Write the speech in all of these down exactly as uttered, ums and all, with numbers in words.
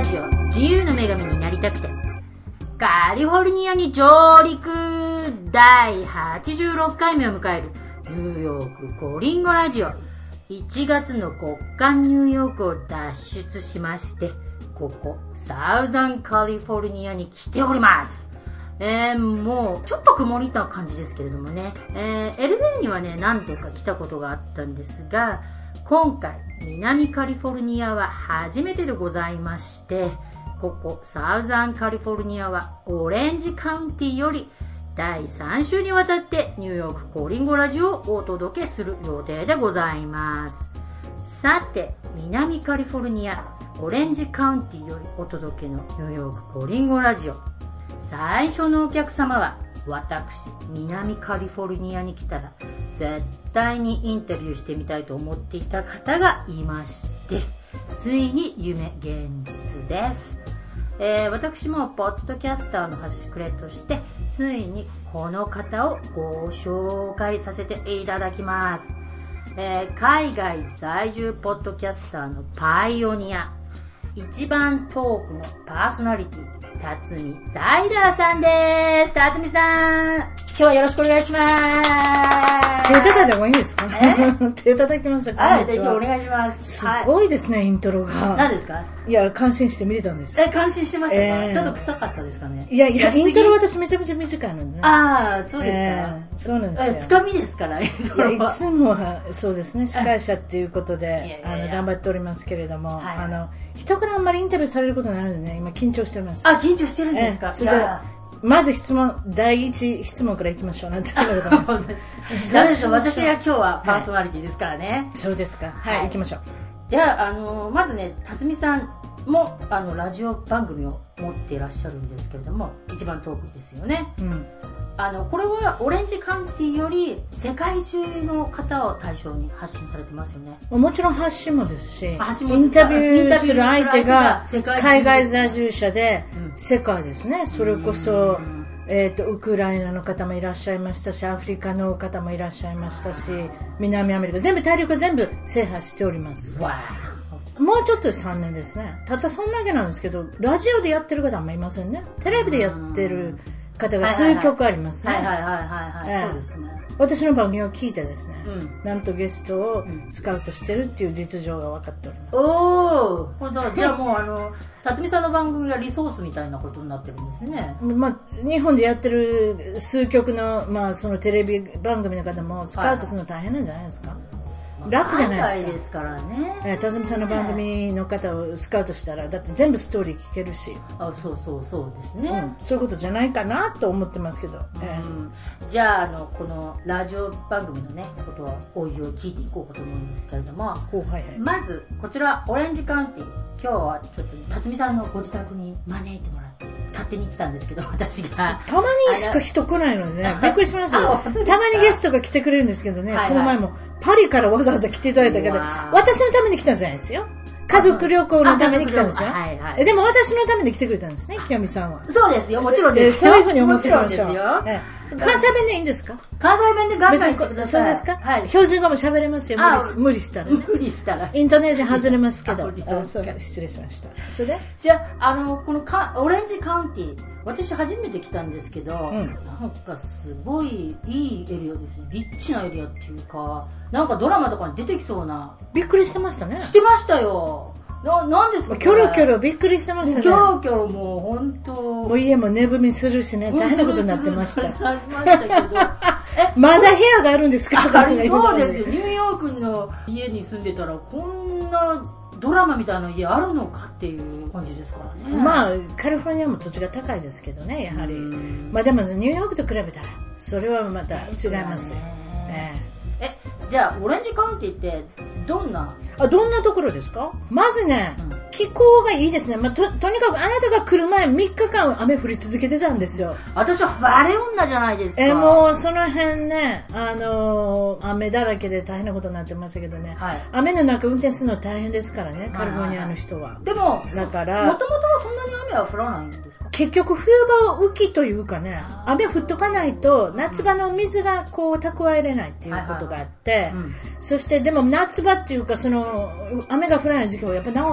ジオ自由の女神になりたくてカリフォルニアに上陸だいはちじゅうろっかいめを迎えるニューヨークコリンゴラジオ。いちがつの極寒ニューヨークを脱出しましてここサウザンカリフォルニアに来ております。えー、もうちょっと曇りな感じですけれどもね、えー、エルエー にはね何度か来たことがあったんですが、今回南カリフォルニアは初めてでございまして、ここサウザンカリフォルニアはオレンジカウンティよりだいさん週にわたってニューヨークコリンゴラジオをお届けする予定でございます。さて南カリフォルニアオレンジカウンティよりお届けのニューヨークコリンゴラジオ、最初のお客様は私南カリフォルニアに来たら絶対にインタビューしてみたいと思っていた方がいまして、ついに夢現実です。えー、私もポッドキャスターの端くれとしてついにこの方をご紹介させていただきます。えー、海外在住ポッドキャスターのパイオニア、一番トークのパーソナリティ辰巳ザイダーさんです。辰巳さん、今日はよろしくお願いします。 手叩いた方がいいですか？手叩きますか？ はい、ぜひお願いします。 すごいですね、はい、イントロが。 何ですか？ いや、感心して見れたんです。 え、感心してましたか？ えー、 ちょっと臭かったですかね？ いやいや、イントロ私めちゃめちゃ短いのでね。 ああ、そうですか、 えー、そうなんですよ。 つかみですから、イントロは。 いや、いつもはそうですね、司会者っていうことで、いやいやいや、あの頑張っておりますけれども、はい、あの人からあんまりインタビューされることになるのでね、今緊張しております。 あ、緊張してるんですか？ えー、それでまず質問、第一質問からいきましょうなんてそんなことないです。 ダメですよ、私が今日はパーソナリティですからね。 はい、そうですか。はい、はい、行きましょう。 じゃあ、あのまずね、辰巳さんもあのラジオ番組を持っていらっしゃるんですけれども、一番トークですよね。うん、あのこれはオレンジカウンティより世界中の方を対象に発信されてますよね。 もちろん発信もですし、インタビューする相手が海外在住者で世界ですね。それこそ、えーと、ウクライナの方もいらっしゃいましたし、アフリカの方もいらっしゃいましたし、南アメリカ全部大陸は全部制覇しております。わもうちょっとでさんねんですね。たったそんだけなんですけど、ラジオでやってる方あんまりいませんね。テレビでやってる方が数曲ありますね。 はいはいはいはいはい、そうですね。 私の番組を聞いてですね、うん、なんとゲストをスカウトしてるっていう実情が分かっております。 おー、じゃあもうあの辰巳さんの番組がリソースみたいなことになってるんですね。 まあ、日本でやってる数曲の、まあ、そのテレビ番組の方もスカウトするの大変なんじゃないですか？はい、楽じゃないですか。 海外ですからね。 えー、辰巳さんの番組の方をスカウトしたらだって全部ストーリー聞けるし、 あ、そうそうそうですね、うん、 そういうことじゃないかなと思ってますけど、えーうん、じゃあ、あのこのラジオ番組のねことはおいおい聞いていこうかと思うんですけれども、はいはい、まずこちらオレンジカウンティ、今日はちょっと辰巳さんのご自宅に招いてもらって勝手に来たんですけど、私がたまにしか人来ないのでねびっくりしましたよ。たまにゲストが来てくれるんですけどね、はいはい、この前もパリからわざわざ来ていただいたけど、私のために来たんじゃないですよ。家族旅行のために来たんですよ。はいはい、でも私のために来てくれたんですね、清美さんは。 そうですよ、もちろんですよ。 そういうふうに思ってましょう。 もちろんですよ。 関西弁でいいんですか？ 関西弁でガンガン言ってください。 そうですか？はい。標準語も喋れますよ。無理し、無理したら、ね。 無理したら。 イントネーション外れますけど。あ、そう、失礼しました。それで？ じゃあ、あのこのかオレンジカウンティ、私初めて来たんですけど、うん、なんかすごいいいエリアですね。リッチなエリアっていうか、なんかドラマとかに出てきそうな。 びっくりしてましたね。 してましたよ。な、なんですか？ キョロキョロびっくりしてましたね。 キョロキョロもう本当。もう家も寝踏みするしね、大変なことになってました。 ありましたけど。 え、まだ部屋があるんですか？ あれそうですよ。ニューヨークの家に住んでたらこんなドラマみたいな家あるのかっていう感じですからね。 まあカリフォルニアも土地が高いですけどね、やはり。まあでもニューヨークと比べたらそれはまた違いますよ。 えー、え、じゃあオレンジカウンティってどんな？ あ、どんなところですか？まずね、うん、気候がいいですね。まあ、と, とにかくあなたが来る前みっかかん雨降り続けてたんですよ。 私は晴れ女じゃないですか。 えもうその辺ね、あのー、雨だらけで大変なことになってましたけどね、はい、雨の中運転するの大変ですからね、カリフォルニアの人は、はいはい、 でもだからもともとはそんなに雨は降らないんですか？ 結局冬場浮きというかね、雨降っとかないと夏場の水がこう蓄えれないっていうことがあって、はいはいはい、うん、そしてでも夏場っていうかその雨が降らない時期はやっぱり長いですよね。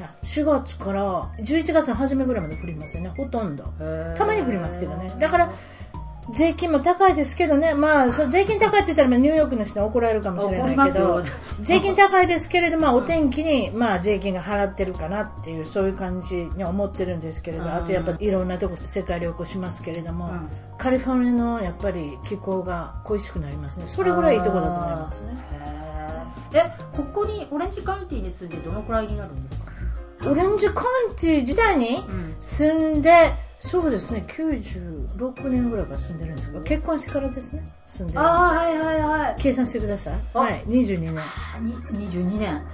しがつからじゅういちがつの初めぐらいまで降りますよね、ほとんど。たまに降りますけどね。だから税金も高いですけどね、まあ、そ税金高いって言ったらニューヨークの人に怒られるかもしれないけど、税金高いですけれども、お天気に、まあ、税金が払ってるかなっていう、そういう感じに思ってるんですけれど、あとやっぱいろんなとこ世界旅行しますけれども、うん、カリフォルニアのやっぱり気候が恋しくなりますね。それぐらいいいところだと思いますね。 え、ここにオレンジカウンティに住んでどのくらいになるんですか？ オレンジカウンティ自体に住んで、うん、そうですね、きゅうじゅうろくねんぐらいから住んでるんですが、結婚してからですね、住んでる。 ああ、はいはいはい。 計算してください。はい、にじゅうにねん。 にじゅうにねん。 うん。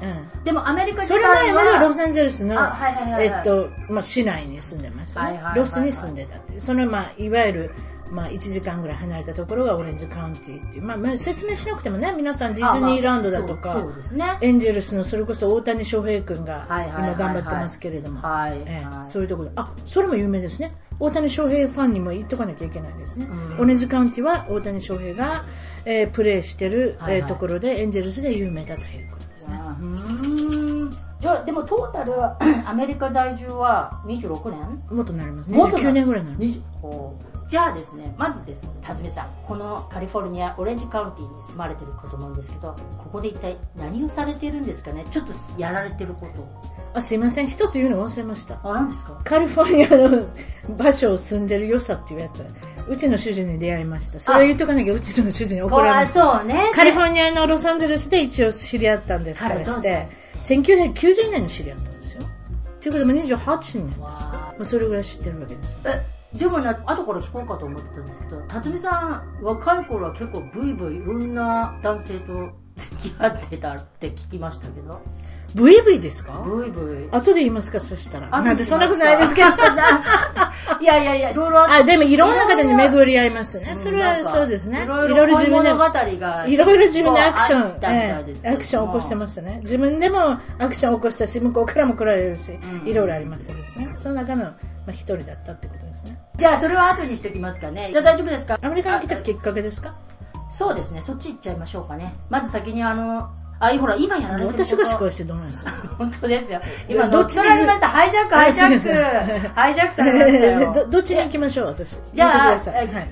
でもアメリカ自体はそれ前までロサンゼルスの、 はいはいはいはい、 えっと、まあ、市内に住んでましたね。はいはいはいはい、ロスに住んでたっていう。その、まあ、いわゆる、まあ、いちじかんぐらい離れたところがオレンジカウンティっていう、まあ、説明しなくてもね、皆さんディズニーランドだとか、 まあそうですね、 エンジェルスのそれこそ大谷翔平君が今頑張ってますけれども、そういうところで、あ、それも有名ですね。大谷翔平ファンにも言っとかなきゃいけないですね。うん、オレンジカウンティは大谷翔平が、えー、プレーしてる、はいはい、えー、ところでエンジェルスで有名だということですね。 うーん、じゃあでもトータルアメリカ在住はにじゅうろくねん？ もっとなりますね。にじゅうきゅうねんぐらいになります。 じゃあですね、まずですね、辰巳さん、このカリフォルニアオレンジカウンティに住まれてるかと思うんですけど、ここで一体何をされてるんですかね。ちょっとやられてることを。 あ、すいません、一つ言うの忘れました。 あ、何ですか？ カリフォルニアの場所を住んでる良さっていうやつ、うちの主人に出会いました。それを言っとかなきゃうちの主人に怒られます。 そうね。 カリフォルニアのロサンゼルスで一応知り合ったんですからして、せんきゅうひゃくきゅうじゅうねんに知り合ったんですよ。ということでもうにじゅうはちねんですか。まあ、それぐらい知ってるわけです。 えでもな、後から聞こうかと思ってたんですけど、辰巳さん若い頃は結構ブイブイいろんな男性と付き合ってたって聞きましたけど。 ブイブイですか？ ブイブイ。 後で言いますか、そしたら。なんでそんなことないですけど。 いやいやいや、いろいろあって。 あ、でもいろんな方に巡り合いますね。それはそうですね。いろいろ自分で、いろいろ自分でアクション、ええ、アクション起こしてましたね。自分でもアクション起こしたし、向こうからも来られるし、いろいろありましたですね。その中の一人だったってことですね。 じゃあそれは後にしておきますかね。じゃあ大丈夫ですか？ アメリカに来たきっかけですか？ そうですね、そっち行っちゃいましょうかね。まず先にあの、あ、ほら、今やられてること。 私が司会してどうなんですか？ 本当ですよ。今、乗っ取られました。ハイジャック、ハイジャック。ハイジャックされましたよ。 ど、どっちに行きましょう、私。 じゃあ、はい、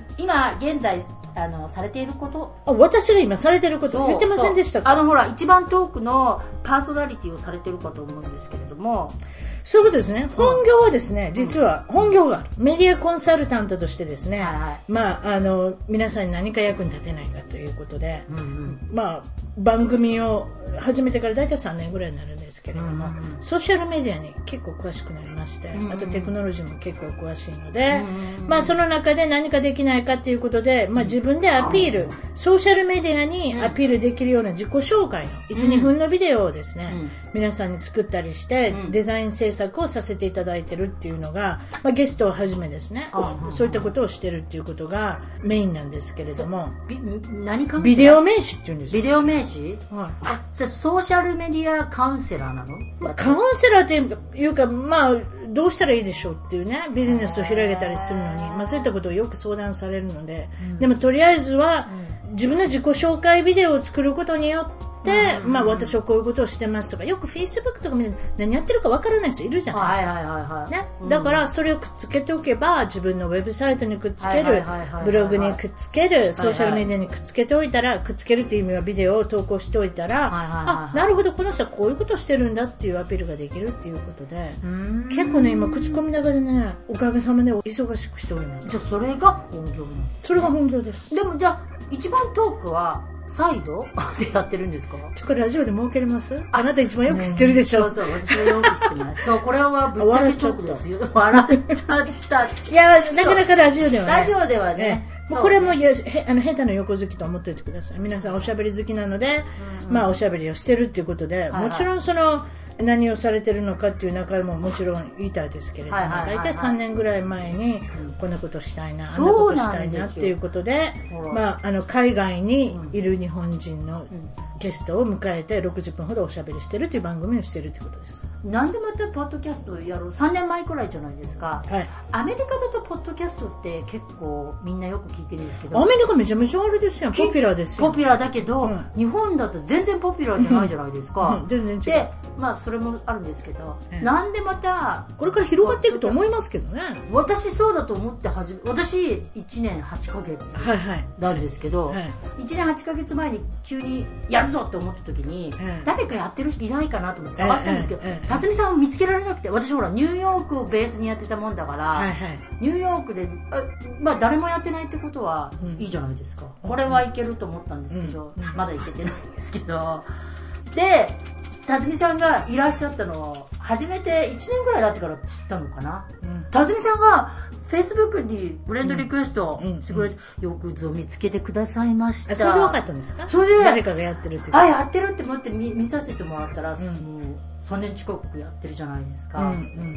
今、現在、あの、されていること。 あ、私が今されていること言ってませんでしたか？ あの、ほら、一番トークのパーソナリティをされているかと思うんですけれども、 そういうことですね。本業はですね、うん、実は本業がある。メディアコンサルタントとしてですね、はいはい、まあ、あの、皆さんに何か役に立てないかということで、うんうん、まあ、番組を始めてから大体さんねんぐらいになるんですけれども、うんうん、ソーシャルメディアに結構詳しくなりまして、うんうん、あとテクノロジーも結構詳しいので、うんうん、まあ、その中で何かできないかということで、まあ、自分でアピール、ソーシャルメディアにアピールできるような自己紹介のいち、にふんのビデオをですね、うん、皆さんに作ったりして、うん、デザイン制作をさせていただいてるっていうのが、まあ、ゲストをはじめですね、そういったことをしてるっていうことがメインなんですけれども、 何かビデオ名詞っていうんですよ。 ビデオ名詞、はい、あ、それソーシャルメディアカウンセラーなの？ まあ、カウンセラーっていうか、まあ、どうしたらいいでしょうっていうね、ビジネスを広げたりするのに、まあ、そういったことをよく相談されるので、うん、でもとりあえずは、うん、自分の自己紹介ビデオを作ることによってで、まあ、私はこういうことをしてますとか、よくフェイスブックとか見て何やってるかわからない人いるじゃないですか、はいはいはいはい、ね、うん、だからそれをくっつけておけば自分のウェブサイトにくっつける、ブログにくっつける、ソーシャルメディアにくっつけておいたら、くっつけるっていう意味はビデオを投稿しておいたら、はいはいはいはい、あ、なるほど、この人はこういうことをしてるんだっていうアピールができるっていうことで、結構ね、今口コミの中でね、おかげさまで忙しくしております。 じゃあそれが本業なんですか？ それが本業です。 でもじゃあ一番トークはサイドでやってるんですか？ これラジオで儲けれます？あなた一番よく知ってるでしょ。 そうそう、私もよく知ってます。そう、これはぶっちゃけトークですよ。笑っちゃった。 いや、なかなかラジオではね。 ラジオではね。 もうこれもやへあの下手な横好きと思っておいてください。皆さんおしゃべり好きなので、うんうん、まあおしゃべりをしてるっていうことで、はいはい、もちろんその何をされてるのかっていう中でももちろん言いたいですけれども、大体さんねんぐらい前にこんなことしたいな、あんなことしたいなっていうことで、まあ、あの海外にいる日本人のゲストを迎えてろくじゅっぷんほどおしゃべりしてるという番組をしてるということです。 なんでまたポッドキャストをやろう、さんねんまえくらいじゃないですか、はい、アメリカだとポッドキャストって結構みんなよく聞いてるんですけど、 アメリカめちゃめちゃあれですよ、ポピュラーですよ。 ポピュラーだけど、うん、日本だと全然ポピュラーじゃないじゃないですか、 うん、全然違う。 で、まあそれもあるんですけど、うん、なんでまたこれから広がっていくと思いますけどね。 私そうだと思って始め、私いちねんはちかげつなんですけど、はいはいはい、いちねんはちかげつまえに急にやるぞって思った時に、はい、誰かやってる人いないかなと思って探したんですけど、はいはい、辰巳さんを見つけられなくて、私ほらニューヨークをベースにやってたもんだから、はいはい、ニューヨークであ、まあ、誰もやってないってことはいいじゃないですか、うん、これはいけると思ったんですけど、うん、まだいけてないんですけど、で辰巳さんがいらっしゃったのを初めていちねんぐらい経ってから知ったのかな、うん、辰巳さんがフェイスブックにフレンドリクエストしてくれて、うんうん、よくぞ見つけてくださいました。 それで分かったんですか？ それで誰かがやってるっていう、 あ、やってるって思って 見, 見させてもらったら、うん、もうさんねん近くやってるじゃないですか、うんうん、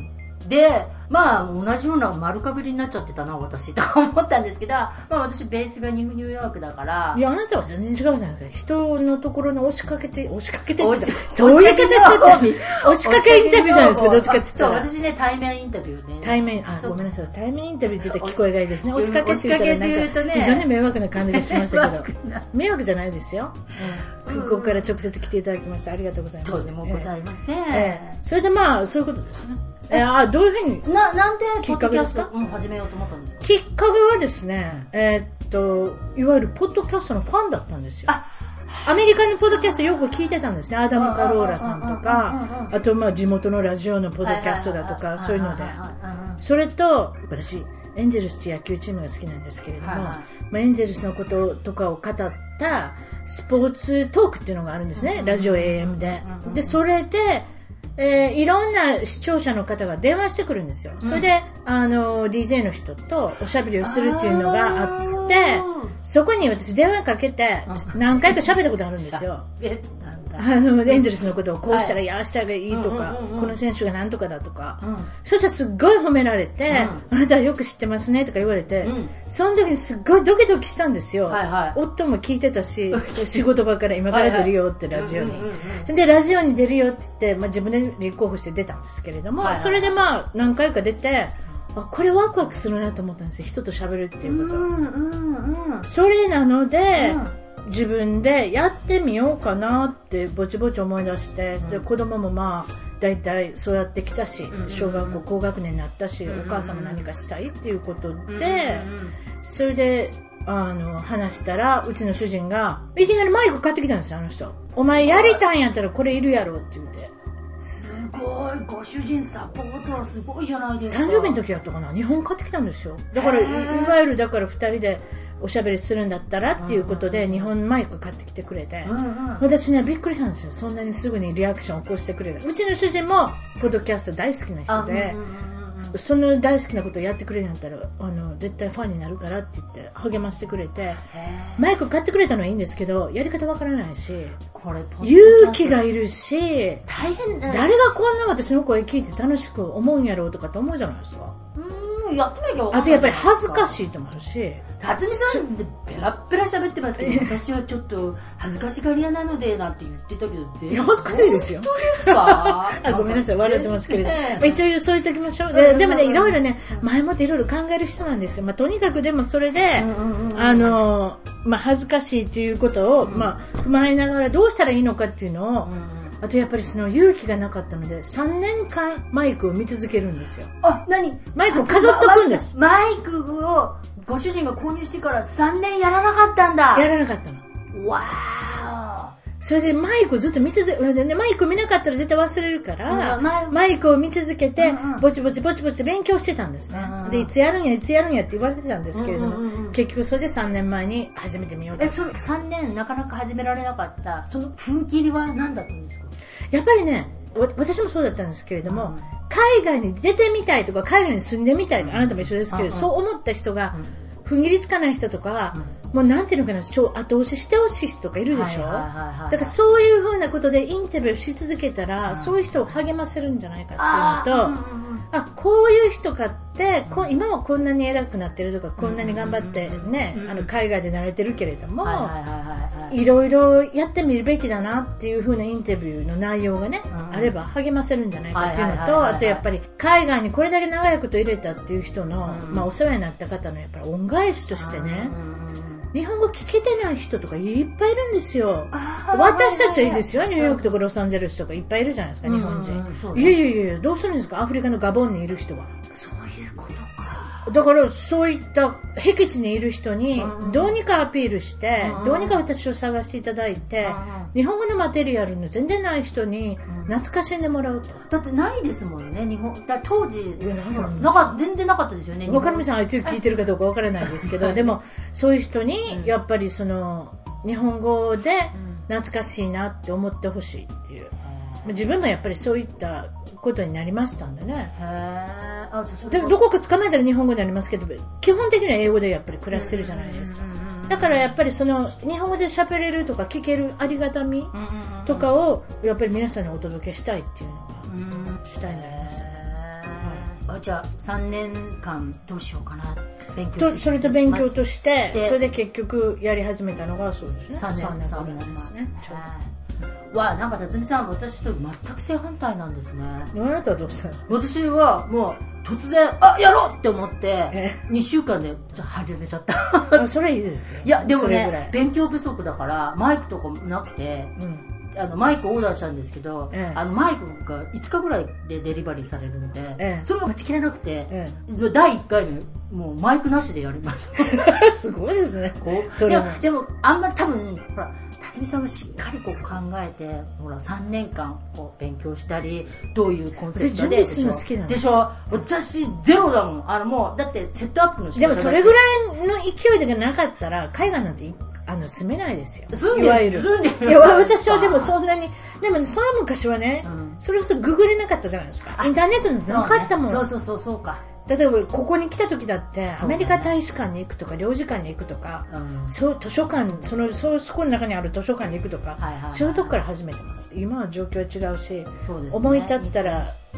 でまあ同じような丸かぶりになっちゃってたな私とか思ったんですけど、まあ、私ベースがニューヨークだから。 いや、あなたは全然違うじゃないですか。人のところに押しかけて押しかけてってそういう言い方してて押しかけインタビューじゃないですか、どっちかって言ったら。 そう、私ね、対面インタビューね。 対面、あ、ごめんなさい、対面インタビューって言ったら聞こえがいいですね。押しかけって言ったらなんか、ね、非常に迷惑な感じがしましたけど迷惑じゃないですよ、うん、空港から直接来ていただきましてありがとうございます。 とんでもございません、 えー、それでまあそういうことですね。えー、あ、どういうふうにな、なんできっかけですか？もう始めようと思ったんですか？ きっかけはですね、えー、っといわゆるポッドキャストのファンだったんですよ。あ、アメリカのポッドキャストよく聞いてたんですね。アダム・カローラさんとか、あとまあ地元のラジオのポッドキャストだとか、そういうので、それと私エンジェルスって野球チームが好きなんですけれども、まあ、エンジェルスのこととかを語ったスポーツトークっていうのがあるんですね、ラジオ エーエム で。でそれでえー、いろんな視聴者の方が電話してくるんですよ。それで、うん、あの ディージェー の人とおしゃべりをするっていうのがあって、そこに私電話かけて何回か喋ったことがあるんですよ。あのエンゼルスのことをこうしたらやあしたらいいとか、この選手が何とかだとか、うん、そしたらすっごい褒められて、うん、あなたはよく知ってますねとか言われて、うん、その時にすっごいドキドキしたんですよ、はいはい、夫も聞いてたし仕事場から今から出るよってラジオにでラジオに出るよって言って、まあ、自分で立候補して出たんですけれども、はいはい、それでまあ何回か出て、あ、これワクワクするなと思ったんですよ、人と喋るっていうこと、うんうんうん、それなので、うん自分でやってみようかなってぼちぼち思い出して、うん、で子供もまあだいたいそうやってきたし、うん、小学校高学年になったし、うん、お母さんも何かしたいっていうことで、うん、それであの話したらうちの主人がいきなりマイク買ってきたんですよ。あの人、お前やりたいんやったらこれいるやろって言って、 すごい、ご主人サポートはすごいじゃないですか。 誕生日の時やったかな、にほん買ってきたんですよ。だからいわゆるだからふたりでおしゃべりするんだったらっていうことでにほんマイク買ってきてくれて、うんうん、私ねびっくりしたんですよ、そんなにすぐにリアクションを起こしてくれる。うちの主人もポッドキャスト大好きな人で、うんうんうんうん、その大好きなことをやってくれるんだったらあの絶対ファンになるからって言って励ましてくれて、マイク買ってくれたのはいいんですけどやり方わからないし、これ勇気がいるし大変だ、 誰がこんな私の声聞いて楽しく思うんやろうとかと思うじゃないですか。 うん、やってなきゃ分かんない。 あとやっぱり恥ずかしいと思うし、 辰巳さんってペラペラ喋ってますけど私はちょっと恥ずかしがり屋なのでなんて言ってたけど全然恥ずかしいですよ。 本当ですか？ あ、ごめんなさい、笑ってますけれど、まあ、一応そう言っておきましょう。で、でもねいろいろね前もっていろいろ考える人なんですよ。まあ、とにかくでもそれで、あの、まあ、恥ずかしいっていうことを、うん、まあ、踏まえながらどうしたらいいのかっていうのを、うん、あとやっぱりその勇気がなかったのでさんねんかんマイクを見続けるんですよ。 あ、何？ マイクを飾っとくんです。 マイクをご主人が購入してからさんねんやらなかったんだ。 やらなかったの。 わー。 それでマイクをずっと見続け、ね、マイク見なかったら絶対忘れるから、うん、マ, マイクを見続けて、うんうん、ぼちぼちぼちぼち勉強してたんですね、うんうん、でいつやるんやいつやるんやって言われてたんですけれども、うんうんうん、結局それでさんねんまえに始めてみようと。 え、それさんねんなかなか始められなかったその踏ん切りは何だったんですか？ やっぱりね、私もそうだったんですけれども、うん、海外に出てみたいとか海外に住んでみたい、うん、あなたも一緒ですけど、うん、そう思った人が、うん踏ん切りつかない人とか、うん、もうなんていうのかな、後押ししてほしい人とかいるでしょ、はいはいはいはい、だからそういう風なことでインタビューし続けたら、うん、そういう人を励ませるんじゃないかっていうのと、 あ,、うんうんうん、 あこういう人かってこ今はこんなに偉くなってるとかこんなに頑張ってね、あの海外で慣れてるけれども、いろいろやってみるべきだなっていう風なインタビューの内容がね、うん、あれば励ませるんじゃないかっていうのと、あとやっぱり海外にこれだけ長いこと入れたっていう人の、うんまあ、お世話になった方のやっぱり恩返しとしてね、うん、日本語聞けてない人とかいっぱいいるんですよ。私たちはいいですよ、ニューヨークとかロサンゼルスとかいっぱいいるじゃないですか、日本人、うんうん、いやいやいやどうするんですか、アフリカのガボンにいる人は。 そういうことか。 だからそういった僻地にいる人にどうにかアピールして、うんうん、どうにか私を探していただいて、うんうん、日本語のマテリアルの全然ない人に懐かしんでもらうと、うん、 だってないですもんね、日本だ当時なか全然なかったですよね。 分かりません、あいつ聞いてるかどうか分からないですけどでもそういう人にやっぱりその日本語で懐かしいなって思ってほしいっていう、うん、自分もやっぱりそういったことになりましたんでね。へあでどこか捕まえたら日本語になりますけど、基本的には英語でやっぱり暮らしてるじゃないですか。だからやっぱりその日本語で喋れるとか聞けるありがたみとかをやっぱり皆さんにお届けしたいっていうのが主体になりましたね。 はい、あじゃあさんねんかんどうしようかな、勉強とそれと勉強として、ま、それで結局やり始めたのがそうですね、 さんねんさんねんですね。ちょうどわなんか辰巳さん私と全く正反対なんですね。 あなたはどうしたんですか。 私はもう突然あやろうって思ってにしゅうかんでじゃ始めちゃったあそれいいですよ。 いやでもね勉強不足だからマイクとかもなくて、うんあのマイクオーダーしたんですけど、ええ、あのマイクがいつかぐらいでデリバリーされるので、ええ、それが待ちきれなくて、ええ、だいいっかいめもうマイクなしでやりましたすごいですね。 こうそれでもでもあんまり多分ほら辰巳さんはしっかりこう考えてほらさんねんかんこう勉強したりどういうコンセプトででしょ好きなんでしょ。私ゼロだもん。あのもうだってセットアップの仕方でもそれぐらいの勢いでなかったら海外なんてあの住めないですよ。 住んでる。いわゆる住んでる。 いや私はでもそんなにでもその昔はね、うん、それこそググれなかったじゃないですか。インターネットなんてなかったもん。 そう、ね、そうそうそうそうか。 例えばここに来た時だってアメリカ大使館に行くとか領事館に行くとか、うん、そう図書館そのそこの中にある図書館に行くとか、はいはいはい、そういうとこから始めてます。今は状況は違うし、そうですね、思い立ったら、うん、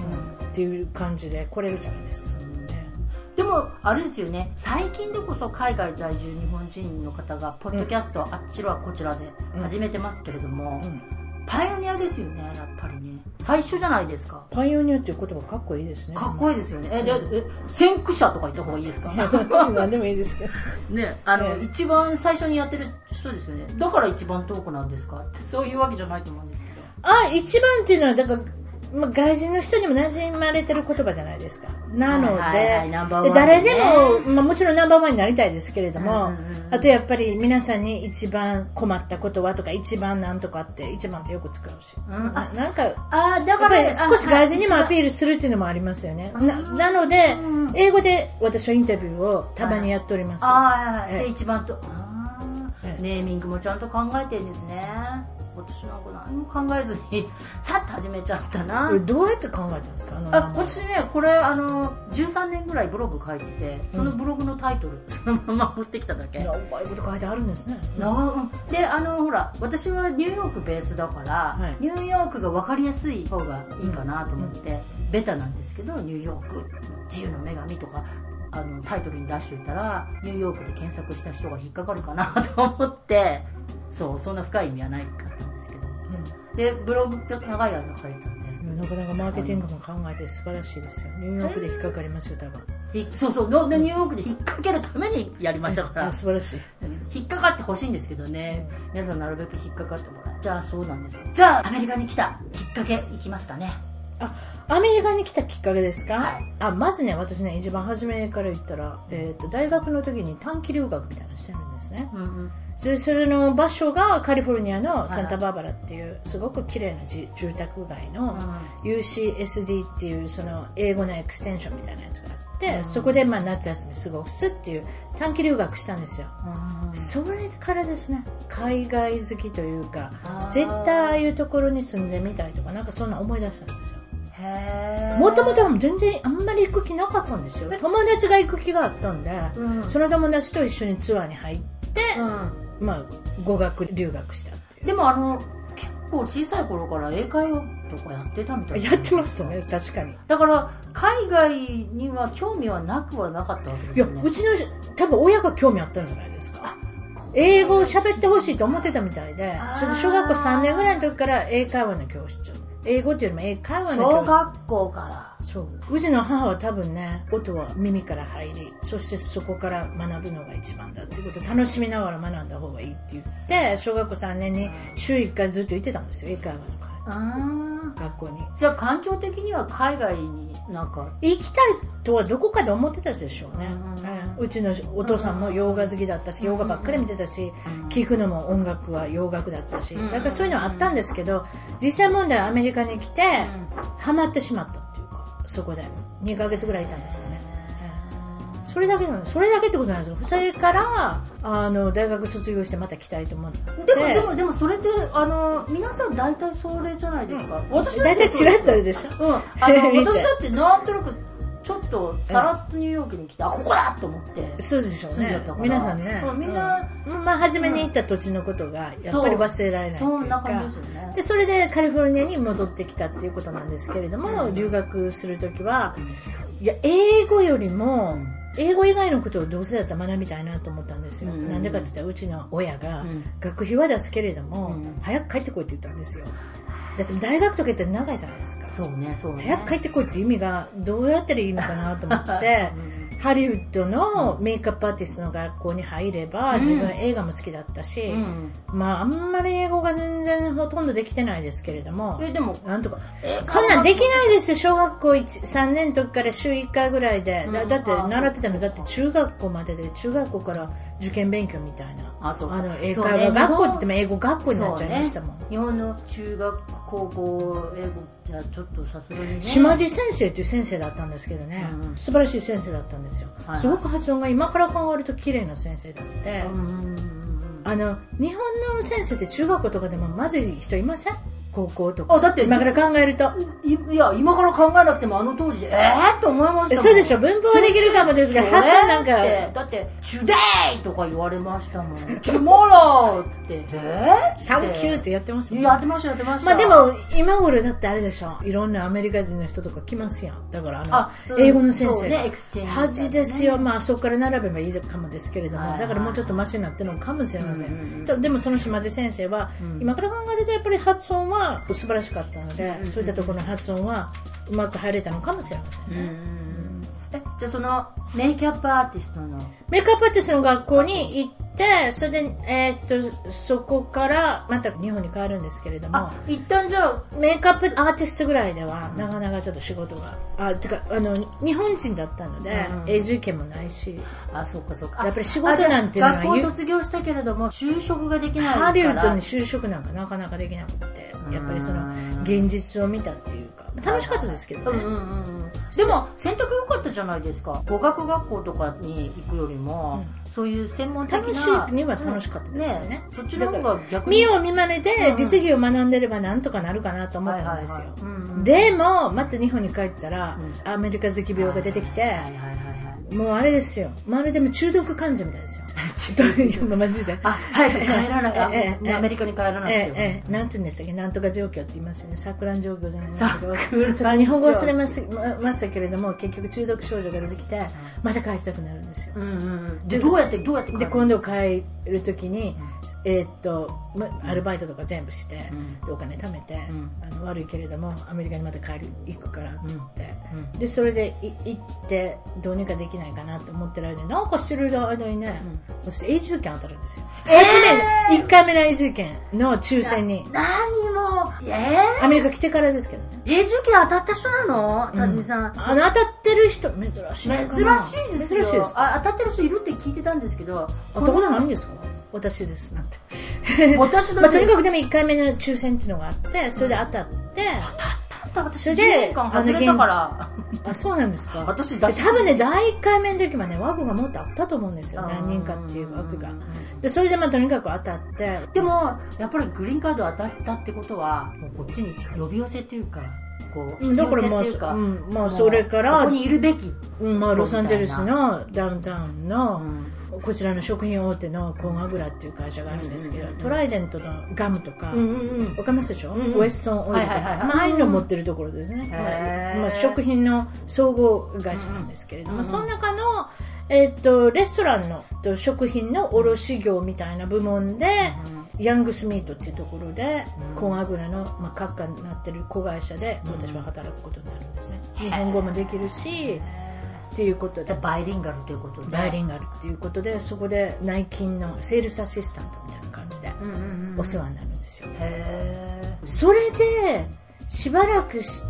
っていう感じで来れるじゃないですか。 でもあれですよね、最近でこそ海外在住日本人の方がポッドキャストをあっちらこちらで始めてますけれども、うんうん、パイオニアですよね、やっぱりね。最初じゃないですか。 パイオニアっていう言葉かっこいいですね。 かっこいいですよね。えでえ先駆者とか言った方がいいですか何でもいいですけどね、あの、ね、一番最初にやってる人ですよね。だから一番遠くなんですかって、そういうわけじゃないと思うんですけど。 あ一番っていうのはだからまあ、外人の人にも馴染まれてる言葉じゃないですか。なので、はいはいはい、で誰でも、まあ、もちろんナンバーワンになりたいですけれども、うんうんうん、あとやっぱり皆さんに一番困ったことはとか一番なんとかって一番ってよく使うし、うん、な, なんかあだからやっぱり少し外人にもアピールするっていうのもありますよね。な, なので、うん、英語で私はインタビューをたまにやっております。 はい、あで一番とあネーミングもちゃんと考えてるんですね。私なんか何も考えずにさっと始めちゃったな。 どうやって考えたんですか。 あ私ねこれあのじゅうさんねんぐらいブログ書いてて、そのブログのタイトル、うん、そのまま持ってきただけ。 長いこと書いてあるんですね。 なであのほら私はニューヨークベースだから、はい、ニューヨークが分かりやすい方がいいかなと思って、うん、ベタなんですけどニューヨーク自由の女神とかあのタイトルに出しておいたらニューヨークで検索した人が引っかかるかなと思って、そうそんな深い意味はないかったんですけど、うん、でブログって長い間書いたんで、 なかなかマーケティングも考えて素晴らしいですよ。ニューヨークで引っかかりますよ多分。 そうそうのニューヨークで引っ掛けるためにやりましたから、 うん、素晴らしい。 引っかかってほしいんですけどね、うん、皆さんなるべく引っかかってもらえ。じゃあそうなんです。じゃあアメリカに来たきっかけいきますかね。 あアメリカに来たきっかけですか、はい、あまずね私ね一番初めから言ったら、えー、と大学の時に短期留学みたいなのしてるんですね、うんうん、それそれの場所がカリフォルニアのサンタバーバラっていうすごく綺麗な住宅街の ユーシーエスディー っていうその英語のエクステンションみたいなやつがあって、うん、そこでまあ夏休み過ごすっていう短期留学したんですよ、うん、それからですね海外好きというか絶対ああいうところに住んでみたいとかなんかそんな思い出したんですよ。もともと全然あんまり行く気なかったんですよ。友達が行く気があったんで、うん、その友達と一緒にツアーに入って、うん、まあ語学留学したっていう。 でもあの結構小さい頃から英会話とかやってたみたいな。 やってましたね、確かに。 だから海外には興味はなくはなかったわけですよね。 いや、うちの多分親が興味あったんじゃないですか。英語を喋ってほしいと思ってたみたいで、それで小学校さんねんぐらいの時から英会話の教室、英語っていうよりも英会話の教室、 小学校から。 そう、うちの母は多分ね、音は耳から入り、そしてそこから学ぶのが一番だっていうことを楽しみながら学んだ方がいいって言って、小学校さんねんに週いっかいずっと行ってたんですよ、英会話の会。あ、学校に。 じゃあ環境的には海外になんか行きたいとはどこかで思ってたでしょうね、うん、うちのお父さんも洋画好きだったし、洋画ばっかり見てたし、聴くのも音楽は洋楽だったし、だからそういうのはあったんですけど、実際問題アメリカに来てハマってしまったっていうか、そこでにかげつぐらいいたんですよね。それだけなの、それだけってことなんですよ。それからあの大学卒業してまた来たいと思って。 でもでもでもそれってあの皆さん大体それじゃないですか。うん、私大体チラッとあるでしょ。 うん、あの私だってなんとなくちょっとさらっとニューヨークに来て、あ、ここだと思ってそうでしょうね。皆さんね、 うん、みんな、 うん、まあ初めに行った土地のことがやっぱり忘れられないっていうか、 そんな感じですよね。 でそれでカリフォルニアに戻ってきたっていうことなんですけれども、うん、留学するときは、うん、いや英語よりも、うん英語以外のことをどうせだったら学びたいなと思ったんですよ、うん、なんでかって言ったらうちの親が、うん、学費は出すけれども、うん、早く帰ってこいって言ったんですよ。だって大学とか言ったら長いじゃないですか。 そうね、そうね。 早く帰ってこいっていう意味がどうやったらいいのかなと思って、うん、ハリウッドのメイクアップアーティストの学校に入れば、うん、自分映画も好きだったし、うん、まああんまり英語が全然ほとんどできてないですけれども、 えでもなんとかそんなんできないですよ。小学校さんねんの時から週いっかいぐらいで、うん、だ, だって習ってたのだって中学校までで、中学校から受験勉強みたいな、 あそうあの英会話学校って言っても英語学校になっちゃいましたもん、 ね、日本の中学高校英語じゃちょっとさすがにね、 島地先生っていう先生だったんですけどね、うん、素晴らしい先生だったんですよ、はいはい、すごく発音が今から考えると綺麗な先生だって、うん、あの日本の先生って中学校とかでもまずい人いません？高校とか。 あ、だって今から考えるとい, いや今から考えなくてもあの当時でえーって思いましたもん。 そうでしょ。文法はできるかもですが発音なんかだって「トゥデイ」とか言われましたもん「トゥモロー」って「えー?」 サンキューってやってますもん。やってましたやってました。 まあでも今頃だってあれでしょ、いろんなアメリカ人の人とか来ますやん。だからあのあ、うん、英語の先生が、ね、恥ですよ、ね、まあそこから並べばいいかもですけれども、だからもうちょっとマシになってるのかもしれません、うんうん、でもその島地先生は、うん、今から考えるとやっぱり発音は素晴らしかったので、うん、そういったところの発音はうまく入れたのかもしれませんね、うん、 えじゃあそのメイクアップアーティストのメイクアップアーティストの学校に行って、それで、えー、っとそこからまた日本に帰るんですけれども、 一旦じゃあメイクアップアーティストぐらいではなかなかちょっと仕事があてかあの日本人だったので、うん、永住権もないし、 あそうかそうか、 やっぱり仕事なんていうのは学校卒業したけれども就職ができないから、 ハリウッドに就職なんかなかなかできなくて、やっぱりその現実を見たっていうか楽しかったですけどね、うんうんうん、でも選択良かったじゃないですか。語学学校とかに行くよりも、うん、そういう専門的な楽しいには楽しかったですよね、 うん、ね、そっちの方が逆に見よう見まねで実技を学んでればなんとかなるかなと思ったんですよ。でもまた日本に帰ったら、うん、アメリカ好き病が出てきて、はいはいはいはい、もうあれですよ、まるでも中毒患者みたいですよマジで、 あ早く帰らない、あええアメリカに帰らなくて、えええなんて言うんでしたっけ、なんとか状況って言いますよね。錯乱状況じゃないですけど、ちょっと日本語忘れましたけれども、結局中毒症状が出てきて、また帰りたくなるんですよ、うんうん、 でどうやってどうやって帰るで今度帰る時に、うん、えー、っとアルバイトとか全部して、うん、お金貯めて、うん、あの悪いけれどもアメリカにまた帰る行くからって、うん、でそれでい行ってどうにかできないかなと思ってる間になんかしてる間にね、うん、私永住権当たるんですよ、えー、いっかいめの永住権の抽選に。 何も、 えー、アメリカ来てからですけどね。 永住権当たった人なの、辰巳さん、 あの当たってる人珍しい珍しいですよ。珍しいです。あ、当たってる人いるって聞いてたんですけど、 当たったことないんですか？私ですなんて私だまあ、とにかくでもいっかいめの抽選っていうのがあって、それで当たって、うん、 当たったんだ。私じゅうねんかん外れたから。 あ、そうなんですか。 私多分ね、だいいっかいめの時はね、枠がもっとあったと思うんですよ。何人かっていう枠が。でそれでまあとにかく当たって、 でもやっぱりグリーンカード当たったってことはもうこっちに呼び寄せっていうか、こう引き寄せっていうか、 うん、まあそれからここにいるべき、 うん、まあロサンゼルスのダウンタウンの、うん、 こちらの食品大手のコンアグラっていう会社があるんですけど、トライデントのガムとか、うんうんうん、わかりますでしょ、うんうん、ウエストンオイルとか、まあ、ああいうの持ってるところですね、まあまあ、食品の総合会社なんですけれども、うんうん、その中の、えー、とレストランの食品の卸業みたいな部門で、うん、ヤングスミートっていうところで、うん、コンアグラの、まあ、閣下になってる子会社で私は働くことになるんですね、うん、日本語もできるしっていうことで、 バイリンガルということで、 バイリンガルっていうことで、そこで内勤のセールスアシスタントみたいな感じでお世話になるんですよ、うんうんうん、へー。それでしばらくして、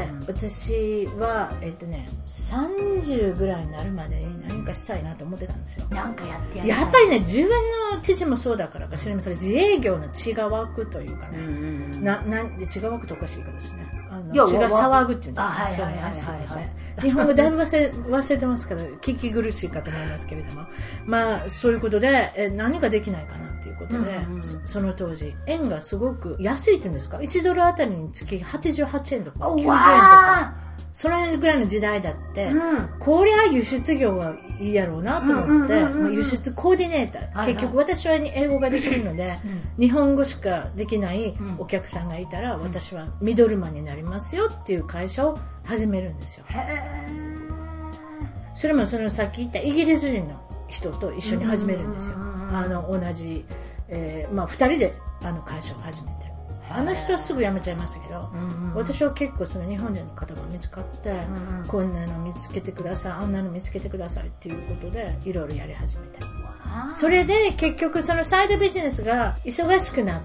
うん、私は、えっとね、さんじゅうぐらいになるまでに何かしたいなと思ってたんですよ。 なんかやってやる。 やっぱりね、自分の父もそうだからか知りません。自営業の血が湧くというかね、うんうんうん、ななんで血が湧くとおかしいからですね。あの血が騒ぐっていうんですね。日本語だいぶ忘れ、忘れてますから聞き苦しいかと思いますけれども、まあそういうことでえ何かできないかなっていうことで、うんうんうん、そ, その当時円がすごく安いっていうんですか、いちドルあたりにつきはちじゅうはちえんとかきゅうじゅうえんとか、それぐらいの時代だって、うん、これは輸出業はいいやろうなと思って、うんうんうんうん、輸出コーディネーター、はいはい、結局私は英語ができるので、うん、日本語しかできないお客さんがいたら、うん、私はミドルマンになりますよっていう会社を始めるんですよ。へー。それもそのさっき言ったイギリス人の人と一緒に始めるんですよ。あの同じ、えーまあ、ふたりであの会社を始めて、あの人はすぐ辞めちゃいましたけど、うんうん、私は結構その日本人の方が見つかって、うんうん、こんなの見つけてください、あんなの見つけてくださいっていうことでいろいろやり始めて、それで結局そのサイドビジネスが忙しくなって、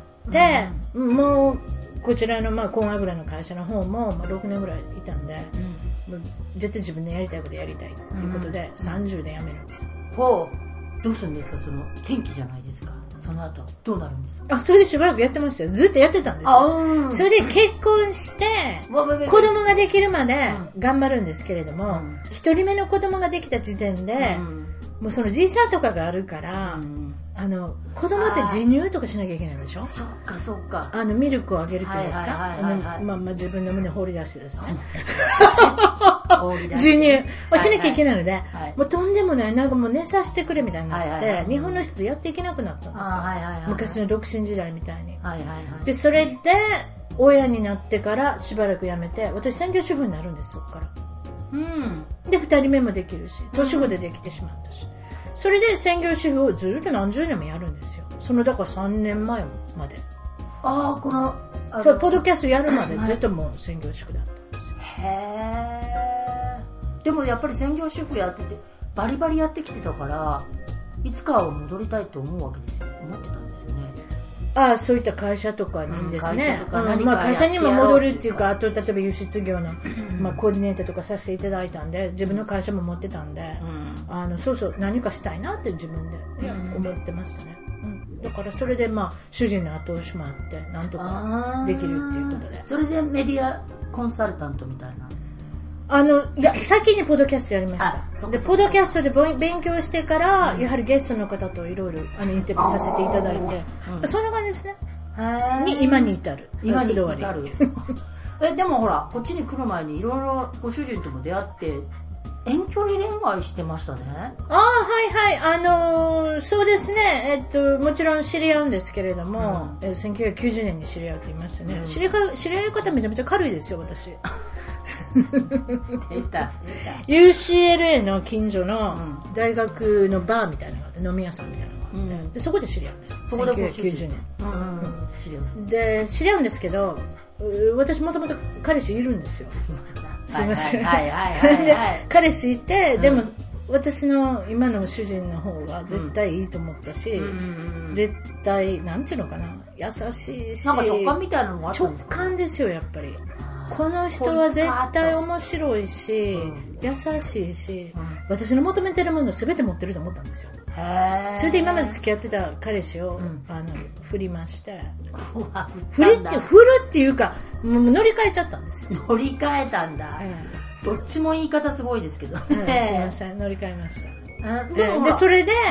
うんうん、もうこちらのまあコンアグラの会社の方もまあろくねんぐらいいたんで、うん、もう絶対自分でやりたいことやりたいっていうことで、うん、さんじゅうで辞めるんです。 ほう。どうするんですか、その転機じゃないですか、その後どうなるんですか。 あ、それでしばらくやってましたよ。ずっとやってたんですよ。それで結婚して子供ができるまで頑張るんですけれども、一、うん、人目の子供ができた時点で、うん、もうその時差とかがあるから、うん、あの子供って授乳とかしなきゃいけないでしょ。 そっかそっか。 あのミルクをあげるっていうんですか、まあまあ自分の胸放り出してですね授乳をしなきゃいけないので、はいはい、もうとんでもない、なんかもう寝させてくれみたいになって、はいはいはい、日本の人とやっていけなくなったんですよ、はいはいはい、昔の独身時代みたいに、はいはいはい、でそれで親になってからしばらく辞めて、私専業主婦になるんです、そこから、うん、でふたりめもできるし年子でできてしまったし、うん、それで専業主婦をずっと何十年もやるんですよ。そのだからさんねんまえまで、 ああこのあそうポッドキャストやるまでずっともう専業主婦だったんですよ。 へー。でもやっぱり専業主婦やっててバリバリやってきてたから、いつかは戻りたいと思うわけですよ、思ってたんですよね。 ああ、そういった会社とかにですね、うん、会社とか何かやってやろうっていうか、まあ、会社にも戻るっていうか、あと例えば輸出業の、まあ、コーディネーターとかさせていただいたんで、自分の会社も持ってたんで、うん、あのそうそう何かしたいなって自分で、いや、うん、思ってましたね、うん、だからそれで、まあ、主人の後押しもあってなんとかできるっていうことで、 それでメディアコンサルタントみたいな、 あのいや先にポッドキャストやりました。でポッドキャストで勉強してから、うん、やはりゲストの方といろいろインタビューさせていただいて、うん、そんな感じですね。に今に至る。 今に至る。えでもほらこっちに来る前にいろいろご主人とも出会って遠距離恋愛してましたね。 ああはいはい、あのー、そうですね、えっともちろん知り合うんですけれども、うん、せんきゅうひゃくきゅうじゅうねんに知り合うと言いましたね、うん、知り合い知り合い方めちゃめちゃ軽いですよ私。 出たユーシーエルエー の近所の大学のバーみたいなのがあって、飲み屋さんみたいなのがあって、うん、でそこで知り合うんです。せんきゅうひゃくきゅうじゅうねん、うんうんうん、で知り合うんですけど、私もともと彼氏いるんですよ。すいません。彼氏いて、でも、うん、私の今の主人の方が絶対いいと思ったし、うん、絶対なんていうのかな、優しいし、 なんか直感みたいなのがあったんですか？ 直感ですよやっぱり。この人は絶対面白いし、うん、優しいし、うん、私の求めてるものを全て持ってると思ったんですよ。へー。それで今まで付き合ってた彼氏を、うん、あの振りまして、振りって振るっていうかもう乗り換えちゃったんですよ。 乗り換えたんだ、うん、どっちも言い方すごいですけどね、 うん、すいません、乗り換えました。で, でそれで、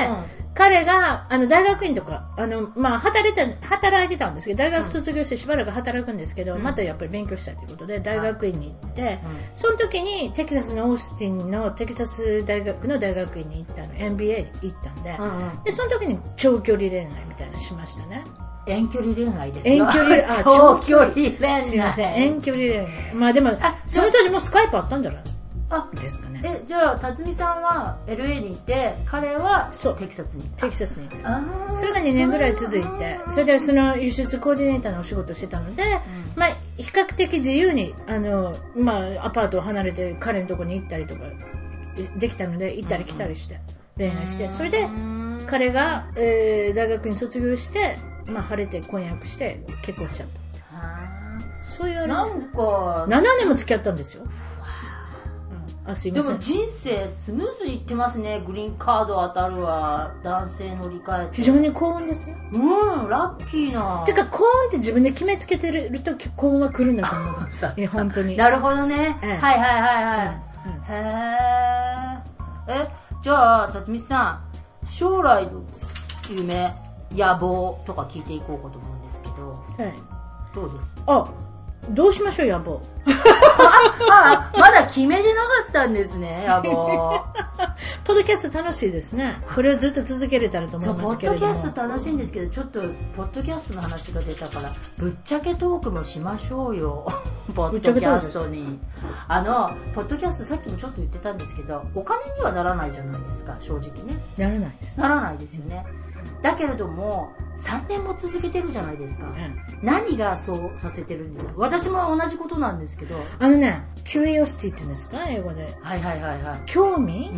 彼があの大学院とかあの、まあ、働いて働いてたんですけど、大学卒業してしばらく働くんですけど、うん、またやっぱり勉強したいということで大学院に行って、うん、その時にテキサスのオースティンのテキサス大学の大学院に行ったの エムビーエー に行ったんで、うんうん、でその時に長距離恋愛みたいなのしましたね。 遠距離恋愛ですよ。 遠距離あ長距離恋愛。 すいません、遠距離恋愛。まあでもその当時もスカイプあったんじゃないですか。あですかね。 えじゃあ辰巳さんは エルエー にいて、彼はテキサスにいた。 テキサスにいて。それがにねんぐらい続いて、それでその輸出コーディネーターのお仕事をしてたので、うん、まあ比較的自由にあのまあアパートを離れて彼のところに行ったりとかできたので、行ったり来たりして恋愛して、それで彼が、えー、大学に卒業して、まあ晴れて婚約して結婚しちゃった。そういうあれですね。なんかななねんも付き合ったんですよ。あすいません。 でも人生スムーズにいってますね。グリーンカード当たるわ、男性乗り換えて。 非常に幸運ですよ。 うん、ラッキーな。 てか幸運って自分で決めつけてると幸運は来るんだと思う。いや本当に。 なるほどね。ええ、はいはいはいはい。うん、へえ。えじゃあ辰巳さん、将来の夢、野望とか聞いていこうかと思うんですけど。はい。どうです？ あ。どうしましょう野望。 ああまだ決めてなかったんですね野望。 ポッドキャスト楽しいですね。これをずっと続けれたらと思いますけれども。 ポッドキャスト楽しいんですけど、ちょっとポッドキャストの話が出たからぶっちゃけトークもしましょうよ。ポッドキャストにあのポッドキャストさっきもちょっと言ってたんですけど、お金にはならないじゃないですか正直ね。 ならないです。 ならないですよね。だけれどもさんねんも続けてるじゃないですか、うん、何がそうさせてるんですか。私も同じことなんですけど、 あのねキュリオシティって言うんですか英語で。 はいはいはいはい。 興味、うん、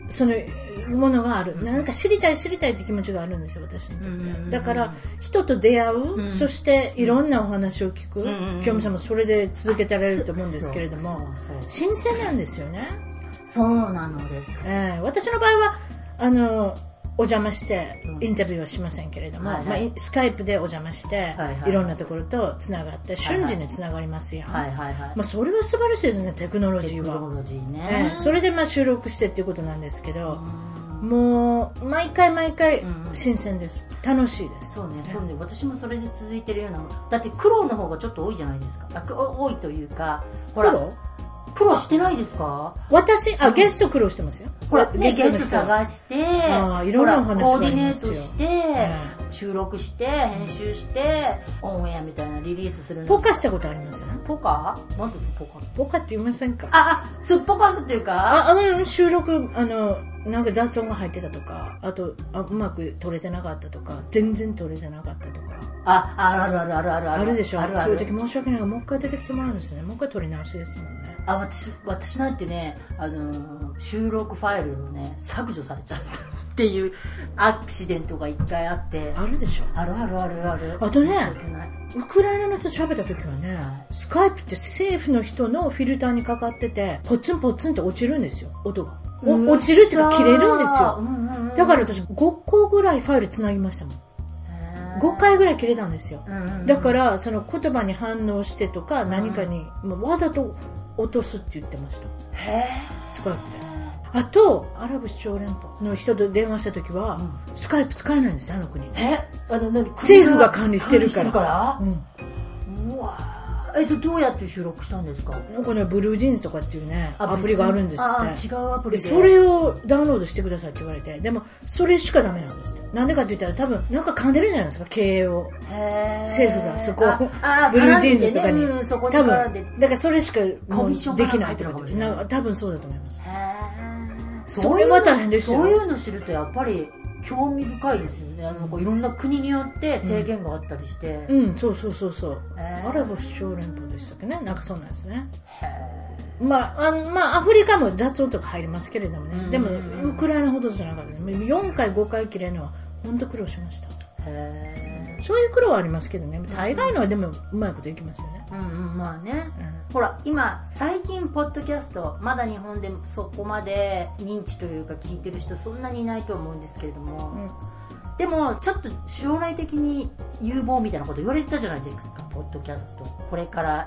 そのものがある、うん、なんか知りたい知りたいって気持ちがあるんですよ私にとって、うんうんうん、だから人と出会う、うん、そしていろんなお話を聞く、うんうん、清美さんもそれで続けてられると思うんですけれども、そうそうそう新鮮なんですよね。 そうなのです、 えー、私の場合はあのお邪魔してインタビューはしませんけれども、うんはいはい、まあ、スカイプでお邪魔して、はいはい、いろんなところとつながって瞬時につながりますよ、はいはいはい、まあ、それは素晴らしいですねテクノロジーは。テクノロジーね、えー、それでまあ収録してっていうことなんですけど、もう毎回毎回新鮮です、うん、楽しいです。 そうね、そうね、私もそれで続いてるような。だって苦労の方がちょっと多いじゃないですか。あ多いというか、ほら苦労苦労してないですか。 私あゲスト苦労してますよ。 ほら、ね、ゲスト探してあいろんなお話コーディネートして、うん、収録して編集してオンエアみたいなリリースするの。 ポカしたことあります？ ポカ？なんでポカ？ ポカって言いませんか？ ああすっぽかすっていうか、 ああの収録あのなんか雑音が入ってたとか、あとあうまく撮れてなかったとか、全然撮れてなかったとか。 ああるあるあるあるあるあるでしょ。あるある。そういう時申し訳ないがもう一回出てきてもらうんですね。もう一回撮り直しですもんね。 あ私私なんてね、あのー、収録ファイルをね削除されちゃったっていうアクシデントが一回あって。 あるでしょ。 あるあるあるある。 あとねウクライナの人と喋った時はね、スカイプって政府の人のフィルターにかかっててポツンポツンって落ちるんですよ音が。落ちるっていうか切れるんですよ、うんうんうん、だから私ごこぐらいファイルつなぎましたもん。ごかいぐらい切れたんですよ、うんうんうん、だからその言葉に反応してとか何かに、うん、もうわざと落とすって言ってました。へースカイプで。あとアラブ首長連邦の人と電話した時は、うん、スカイプ使えないんですよあの国。 えあの何政府が管理してるから。 から、うん、うわえっとどうやって収録したんですか。 なんかねブルージーンズとかっていうねアプリがあるんですって。 違うアプリでそれをダウンロードしてくださいって言われて、でもそれしかダメなんですって。なんでかって言ったら多分なんか噛んでるんじゃないですか経営を。政府がそこブルージーンズとかに、ね、うん、そこに多分だからそれしかもうできないとかってなんか多分そうだと思います。それは大変ですよ。 そういうの知るとやっぱり興味深いですよね。あのいろんな国によって制限があったりして、 うん、うん、そうそうそうそう、えー、アラブ首長連邦でしたっけね、なんかそうなんですね。へまああのまあアフリカも雑音とか入りますけれどもね、うんうんうん、でもウクライナほどじゃなかったです。よんかいごかい切れるのは本当苦労しました。へそういう苦労はありますけどね、大概のはでもうまいこといきますよね。 うんうん、まあね、うん、ほら今最近ポッドキャストまだ日本でそこまで認知というか聞いてる人そんなにいないと思うんですけれども、うん、でもちょっと将来的に有望みたいなこと言われてたじゃないですか。ポッドキャストこれから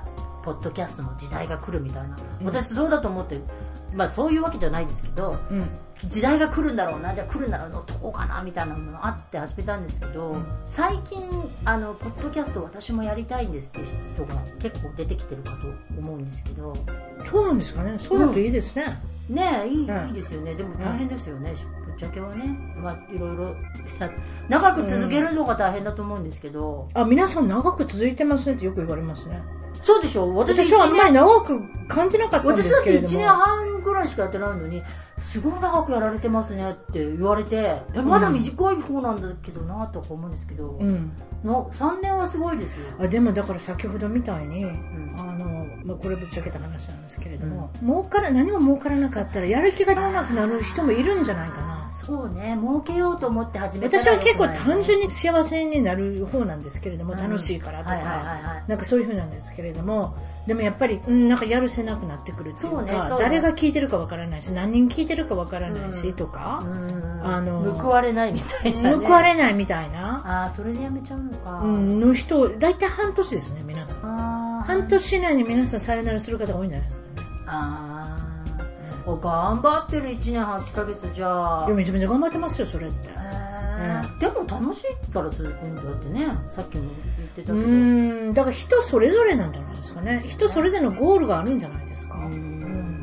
ポッドキャストの時代が来るみたいな、うん、私そうだと思って、まあそういうわけじゃないですけど、うん、時代が来るんだろうな、じゃあ来るなら乗っとこうかなみたいなのがあって始めたんですけど、うん、最近あのポッドキャスト私もやりたいんですっていう人が結構出てきてるかと思うんですけど。 そうなんですかね。そうだといいですね、 うん、ねえ、いい、うん、いいですよね。でも大変ですよね、ぶっちゃけはね。まあいろいろ長く続けるのが大変だと思うんですけど、 うん、あ、皆さん長く続いてますねってよく言われますね。 そうでしょ。私私はあんまり長く感じなかったんですけれども、 私だっていちねんはんぐらいしかやってないのにすごい長くやられてますねって言われて、えまだ短い方なんだけどなとか思うんですけど、うん、のさんねんはすごいですよ。 あ、でもだから先ほどみたいに、うん、あのまあ、これぶっちゃけた話なんですけれども、うん、儲から何も儲からなかったらやる気が出なくなる人もいるんじゃないかな。 そうね、儲けようと思って始めたら、 私は結構単純に幸せになる方なんですけれども、うん、楽しいからとか、なんかそういう風なんですけれども、でもやっぱり、うん、なんかやるせなくなってくるっていうか、そうね、そうね、誰が聞いてるかわからないし、何人聞いてるかわからないし、うん、とか、うん、 あの報われないみたいな、ね、 報われないみたいな、 あ、それでやめちゃうのか、 うん、の人、だいたい半年ですね、皆さん。あ、半年以内に皆さんさよならする方が多いんじゃないですかね。 ああ、頑張ってるいちねんはちかげつじゃあ。 いや、めちゃめちゃ頑張ってますよ、それって。 うん、でも楽しいから続くんだってね、さっきも言ってたけど。うーん、だから人それぞれなんじゃないですかね。人それぞれのゴールがあるんじゃないですか。うん、うん、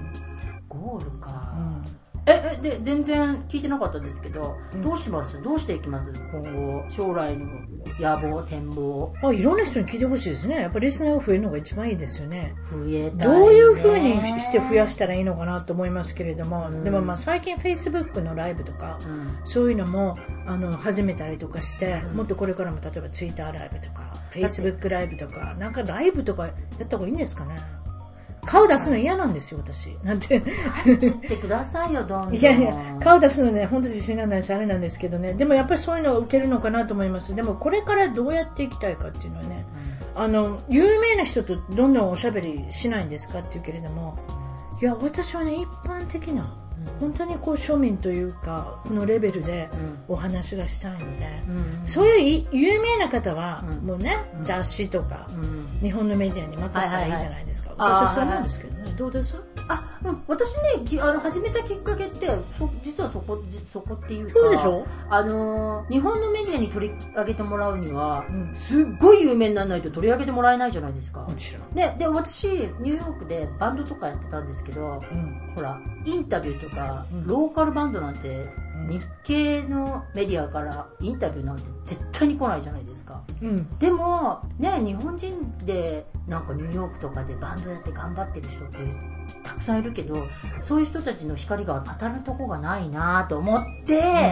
ゴールか、うん、ええで全然聞いてなかったですけど、うん、どうします？どうしていきます？今後将来の野望、展望。 あ、いろんな人に聞いてほしいですね。やっぱりリスナーが増えるのが一番いいですよね。 増えたいね。 どういう風にして増やしたらいいのかなと思いますけれども、うん、でもまあ最近 Facebook のライブとか、うん、そういうのもあの始めたりとかして、うん、もっとこれからも例えば Twitter ライブとか Facebook ライブとか、なんかライブとかやった方がいいんですかね。顔出すの嫌なんですよ、私。なんて。 出してくださいよ、どんどん。 いやいや、顔出すのね、本当自信がないし、あれなんですけどね。でもやっぱりそういうのを受けるのかなと思います。でもこれからどうやっていきたいかっていうのはね、うん、あの、有名な人とどんどんおしゃべりしないんですかって言うけれども、いや、私はね、一般的な、本当にこう庶民というかこのレベルでお話がしたいので、うん、そういう有名な方はもうね、うん、雑誌とか、うん、日本のメディアに任せたらいいじゃないですか、はいはいはい、私はそう思うんですけどね。どうです？ あ、うん、私ね、あの始めたきっかけってそ実はそこそこっていうか、 そうでしょ？ あの日本のメディアに取り上げてもらうには、うん、すっごい有名にならないと取り上げてもらえないじゃないですか。 もちろん。 で、で私ニューヨークでバンドとかやってたんですけど、うん、ほらインタビューとか、うん、ローカルバンドなんて、うん、日系のメディアからインタビューなんて絶対に来ないじゃないですか、うん、でもね、日本人でなんかニューヨークとかでバンドやって頑張ってる人ってたくさんいるけど、そういう人たちの光が当たるとこがないなと思って、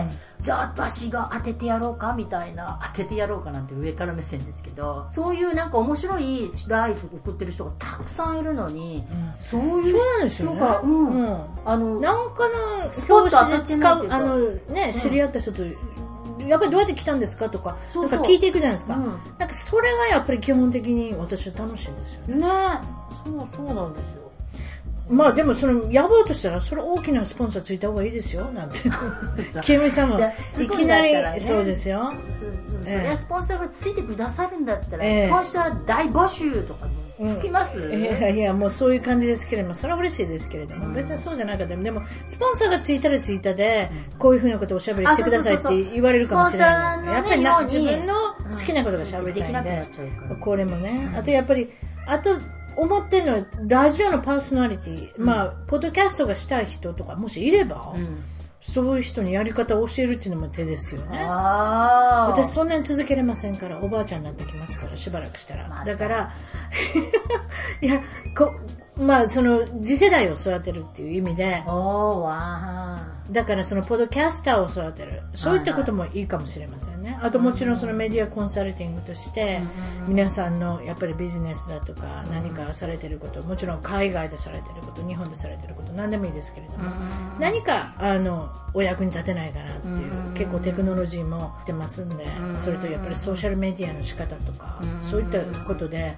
うん、じゃあ私が当ててやろうかみたいな、当ててやろうかなんて上から目線ですけど、そういうなんか面白いライフ送ってる人がたくさんいるのに、うん、そういう人が、うんうん、あのなんかの表紙で使う、あのね、知り合った人と、うん、やっぱりどうやって来たんですかとか、そうそう、なんか聞いていくじゃないですか、うん、なんかそれがやっぱり基本的に私は楽しいんですよね。 ね、そうそうなんですよ。 まあでもその野望としたらそれ大きなスポンサーついた方がいいですよなんてキムさんもいきなり、ね、そうですよ。 そ, そ, それはスポンサーがついてくださるんだったら、えー、スポンサー大募集とか聞きます、 うん、いやいやもうそういう感じですけれども、それは嬉しいですけれども、うん、別にそうじゃなかったら、でもスポンサーがついたらついたで、うん、こういうふうなことをおしゃべりしてくださいって言われるかもしれないですけど、やっぱりな自分の好きなことがしゃべりたいんで、うん、これもね、あとやっぱりあと思ってるのはラジオのパーソナリティ、うん、まあポッドキャストがしたい人とかもしいれば、うん、そういう人にやり方を教えるっていうのも手ですよね。あ、私そんなに続けれませんから、おばあちゃんになってきますから、しばらくしたら、まあ、だからいやこまあその次世代を育てるっていう意味で、 おーわー、 だからそのポッドキャスターを育てる、そういったこともいいかもしれませんね。あともちろんそのメディアコンサルティングとして皆さんのやっぱりビジネスだとか何かされてること、もちろん海外でされてること、日本でされてること、何でもいいですけれども、何かあのお役に立てないかなっていう、結構テクノロジーも出ますんで、それとやっぱりソーシャルメディアの仕方とか、そういったことで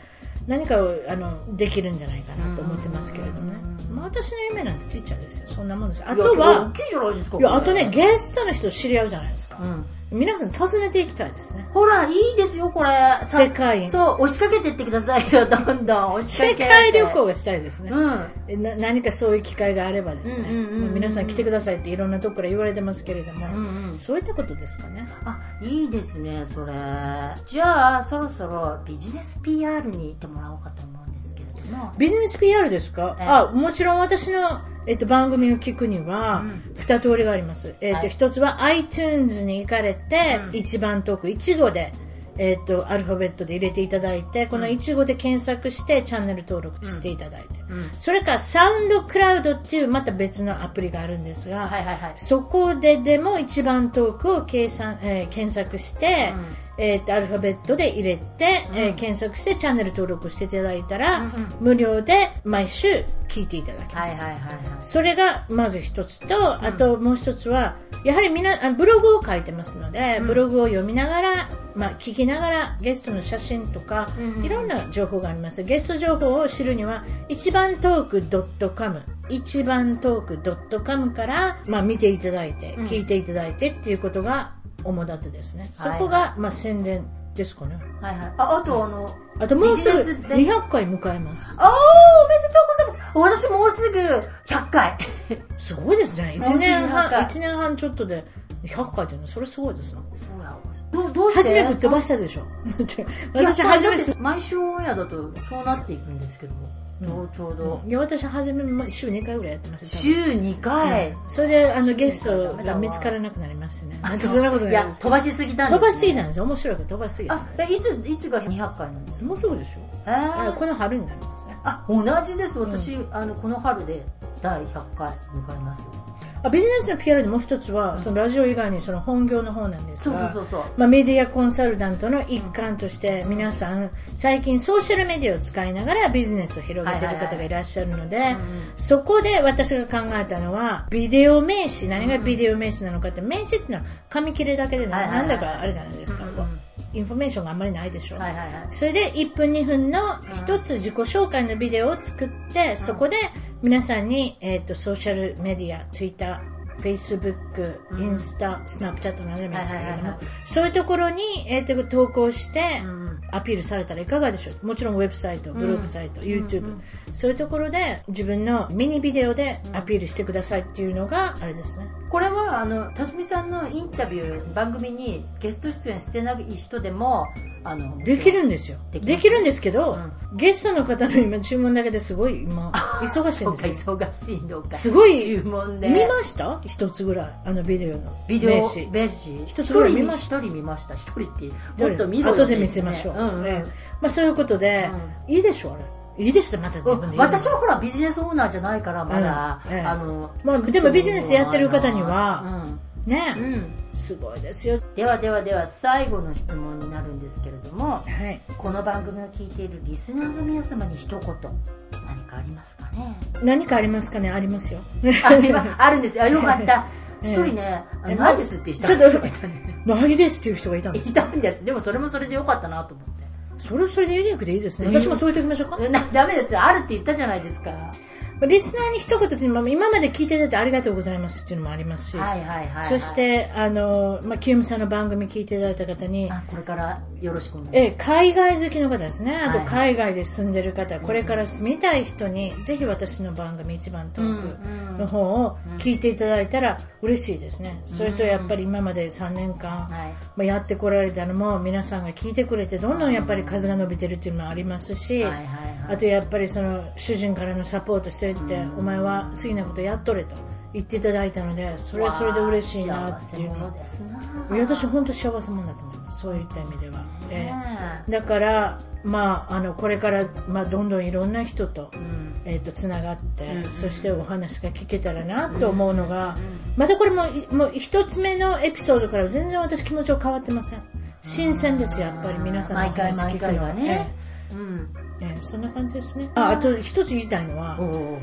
何かをあのできるんじゃないかなと思ってますけれどもね、まあ、私の夢なんてちっちゃいですよ、そんなもんです。あとは大きいじゃないですか。 いやあとね、ゲストの人知り合うじゃないですか、うん皆さん訪ねていきたいですね。 ほらいいですよこれ。 世界そう押しかけてってくださいよどんどん押しかけて。 世界旅行がしたいですね、 うん、 な何かそういう機会があればですね、皆さん来てくださいっていろんなとこから言われてますけれども、うんうん、そういったことですかね。 あいいですねそれ。じゃあそろそろビジネス ピーアール に行ってもらおうかと思うんですけれども。 ビジネス ピーアール ですか。あもちろん私のえっと、番組を聞くには二通りがあります、うんえっと、一つは iTunes に行かれて、うん、一番遠くいちごで、えっと、アルファベットで入れていただいて、このいちごで検索してチャンネル登録していただいて、うん、それからサウンドクラウドっていうまた別のアプリがあるんですが、はいはいはい、そこででも一番遠くを計算、えー、検索して、うんえー、とアルファベットで入れて、うんえー、検索してチャンネル登録していただいたら、うんうん、無料で毎週聞いていただけます、はいはいはいはい、それがまず一つと、うん、あともう一つはやはりみんなブログを書いてますので、うん、ブログを読みながら、まあ、聞きながらゲストの写真とか、うんうん、いろんな情報があります。ゲスト情報を知るには一番トーク .com 一番トーク .com から、まあ、見ていただいて、うん、聞いていただいてっていうことが主だってですね、そこが、はいはいまあ、宣伝ですかね。はいはい。あ、あとあの、あともうすぐにひゃっかい迎えます。 ああ、おめでとうございます。私もうすぐひゃっかい。 すごいですね。いちねんはん、いちねんはんちょっとでひゃっかいっていうのはそれすごいですな。どうどうして？初めぶっ飛ばしたでしょ。私初め毎週オンエアだとそうなっていくんですけど。どうちょうど、 うん、いや私初め週にかいぐらいやってます。 週にかい、 うん、それであのゲストが見つからなくなりましてね。そんなことないです。いや飛ばしすぎたんです、ね、 飛ばしすぎなんですよ。面白く飛ばしすぎた。 あいついつがにひゃっかいなんですか。 もうそうでしょ。えー、この春になりますね。 あ同じです。私、うん、あのこの春でだいひゃっかい迎えます。 あビジネスの ピーアール でもう一つは、うん、そのラジオ以外にその本業の方なんですが、そうそうそうそう、まあ、メディアコンサルタントの一環として皆さん最近ソーシャルメディアを使いながらビジネスを広げている方がいらっしゃるので、はいはいはい、そこで私が考えたのはビデオ名詞。何がビデオ名詞なのかって、名詞っていうのは紙切れだけでなんだかあるじゃないですか、はいはいはい、インフォメーションがあんまりないでしょ、はいはいはい、それでいっぷんにふんの一つ自己紹介のビデオを作って、うん、そこで皆さんに、えーと、ソーシャルメディア Twitter Facebook、インスタ、スナップチャットなどでもいいですけれども、そういうところに、えー、と投稿してアピールされたらいかがでしょう。もちろんウェブサイト、ブログサイト、うん、YouTube、うん、そういうところで自分のミニビデオでアピールしてくださいっていうのがあれですね。 これはあの辰巳さんのインタビュー番組にゲスト出演してない人でもあのできるんですよ。でき, できるんですけど、うん、ゲストの方の今注文だけですごい今忙しいんですよ。 忙しいのか。 すごい注文で見ました一つぐらいあのビデオのビデオ名詞名詞一つぐらい見ました。 一人見ました。一人ってもっと見ろよ、ね、 後で見せましょう。うんうんねまあ、そういうことで、うん、いいでしょうあれ。いいですね、また自分で言う。 私はほらビジネスオーナーじゃないからまだ、うんええ、あのまあ、でもビジネスやってる方には、うん、ね、うん、すごいですよ。 ではではでは最後の質問になるんですけれども、はい、この番組を聞いているリスナーの皆様に一言何かありますかね。 何かありますかね。ありますよ。 あ, あるんですよ。よかった。一人ね、ええ、ないですっていう人がいたね。 ないですっていう人がいたんです。 いたんです。でもそれもそれでよかったなと思って。 それはそれでユニークでいいですね。私もそう言っておきましょうか。 なダメですよ。あるって言ったじゃないですか。 リスナーに一言というのは今まで聞いていただいてありがとうございますっていうのもありますし、はいはいはいはい、そしてあの、まあ、清美さんの番組聞いていただいた方にあこれからよろしくお願いします。 え海外好きの方ですね。あと海外で住んでる方、はいはい、これから住みたい人に、うん、ぜひ私の番組一番トークの方を聞いていただいたら嬉しいですね、うん、それとやっぱり今までさんねんかん、はいまあ、やってこられたのも皆さんが聞いてくれてどんどんやっぱり数が伸びてるっていうのもありますし、はいはいはい、あとやっぱりその主人からのサポートしていって、うん、お前は好きなことやっとれと言っていただいたので、それはそれで嬉しいなっていうの。いや私本当幸せ者だと思います。そういった意味では、えー、だからまああのこれから、まあ、どんどんいろんな人と、うんえー、とつながって、うん、そしてお話が聞けたらなと思うのが、うん、またこれももう一つ目のエピソードから全然私気持ちは変わってません。新鮮ですよやっぱり皆さんのお話聞くのはね、えーうんえー、そんな感じですね。あ、あと一つ言いたいのは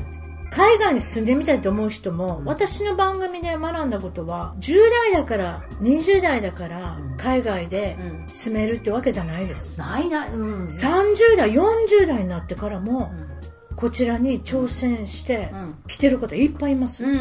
海外に住んでみたいと思う人も、うん、私の番組で学んだことはじゅう代だからにじゅう代だから海外で住めるってわけじゃないです、 うん、ないない、うん、 さんじゅう代よんじゅう代になってからも、うん、こちらに挑戦して来てる方いっぱいいます、うん、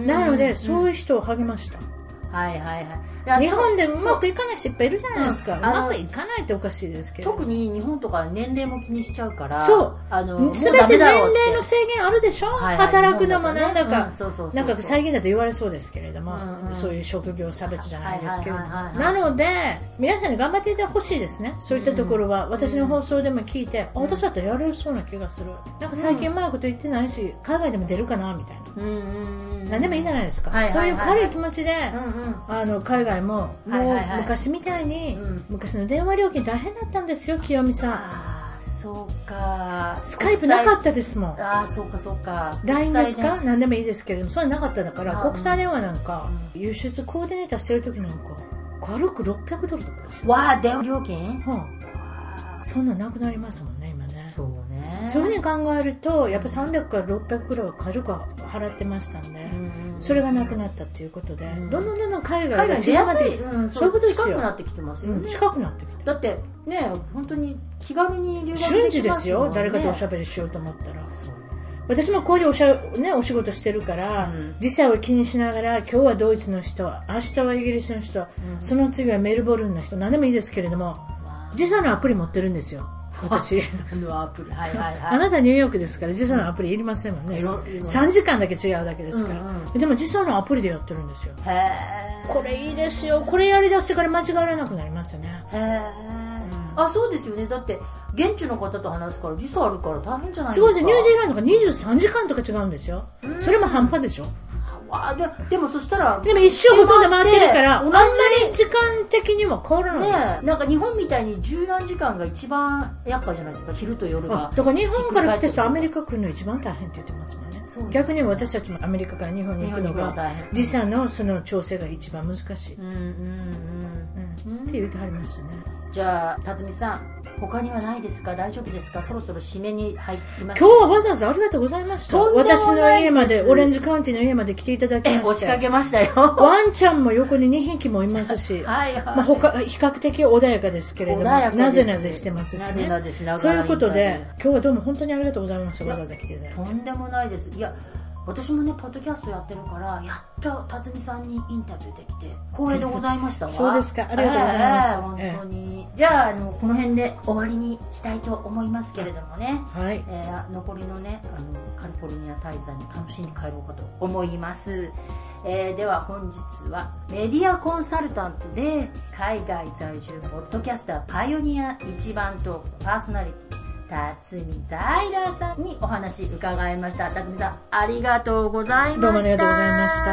なのでそういう人を励ました、 はいはいはい、 日本でうまくいかない人いっぱいいるじゃないですか、うん、うまくいかないっておかしいですけど、 特に日本とか年齢も気にしちゃうから、 そうあの全て年齢の制限あるでしょ、はいはい、働くのもなんだかなんか最近だと言われそうですけれども、うんうん、そういう職業差別じゃないですけれども、なので皆さんに頑張っていてほしいですね。そういったところは、うん、私の放送でも聞いて、うん、あ私だったらやれそうな気がする、なんか最近うまいこと言ってないし海外でも出るかなみたいな、うんうんうん、何でもいいじゃないですか、はいはいはい、そういう軽い気持ちで、うんうん、あの海外ももう昔みたいに、うん、昔の電話料金大変だったんですよ清美さん。 あそうか、 スカイプなかったですもん。 あそうかそうか、 ライン ですか何でもいいですけれどもそれなかっただから国際電話なんか、うん、輸出コーディネーターしてる時なんか軽くろっぴゃくドルとかですよ。 わあ電話料金、 はあ、そんななくなりますもんね今ね。 そうね、 そういうふうに考えるとやっぱりさんびゃくからろっぴゃくくらいは軽く払ってましたんで、うん、それがなくなったっていうことで、うん、どんどんどんどん海外が出やすい、うん、 そういうことですよ。 近くなってきてますよね、うん、 近くなってきてだってね本当に気軽に留学できますもんね。 瞬時ですよ、誰かとおしゃべりしようと思ったら。そう私もこういうおしゃ、ね、お仕事してるから、うん、時差を気にしながら今日はドイツの人明日はイギリスの人、うん、その次はメルボルンの人何でもいいですけれども、時差のアプリ持ってるんですよ私のアプリ、はいはいはい、 あなたニューヨークですから時差のアプリいりませんもんね、うん、さんじかんだけ違うだけですから、うんうん、でも時差のアプリでやってるんですよ。へーこれいいですよ。これやりだしてから間違われなくなりましたね。 へー、うん、あそうですよね。だって現地の方と話すから時差あるから大変じゃないですか。 すごいです。ニュージーランドがにじゅうさんじかんとか違うんですよ。それも半端でしょ。 あで, でもそしたらでも一生ほとんど回ってるからあんまり時間的にも変わらないです、 ね、なんか日本みたいに十何時間が一番厄介じゃないですか、昼と夜が。 だから日本から来た人アメリカ来るの一番大変って言ってますもんね。逆に私たちもアメリカから日本に行くのが時差のその調整が一番難しい、うんうんうんうん、って言ってはりましたね。 じゃあ辰巳さん他にはないですか？大丈夫ですか？そろそろ締めに入ってます。 今日はわざわざありがとうございました。私の家までオレンジカウンティの家まで来ていただきまして、 押しかけましたよ。 ワンちゃんも横ににひきもいますし、はいはい、まあ、他比較的穏やかですけれどもなぜなぜしてますしね。なぜなぜしながらそういうことで今日はどうも本当にありがとうございました。わざわざ来ていただいて。 とんでもないです。いや私もねポッドキャストやってるからやっと辰巳さんにインタビューできて光栄でございましたわ。 そうですか、ありがとうございます、えー、 本当に、えー、じゃあ、あのこの辺で終わりにしたいと思いますけれどもね、はい、えー、残りのねあのカリフォルニア滞在に楽しんで帰ろうかと思います。えー、では本日はメディアコンサルタントで海外在住ポッドキャスターパイオニア一番トークパーソナリティ辰巳ザイラーさんにお話伺いました。辰巳さんありがとうございました。 どうもありがとうございました。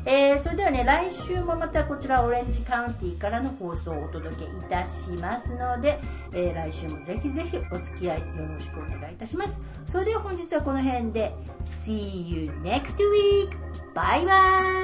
えー、それではね来週もまたこちらオレンジカウンティからの放送をお届けいたしますので、えー、来週もぜひぜひお付き合いよろしくお願いいたします。それでは本日はこの辺で See you next week! バイバイ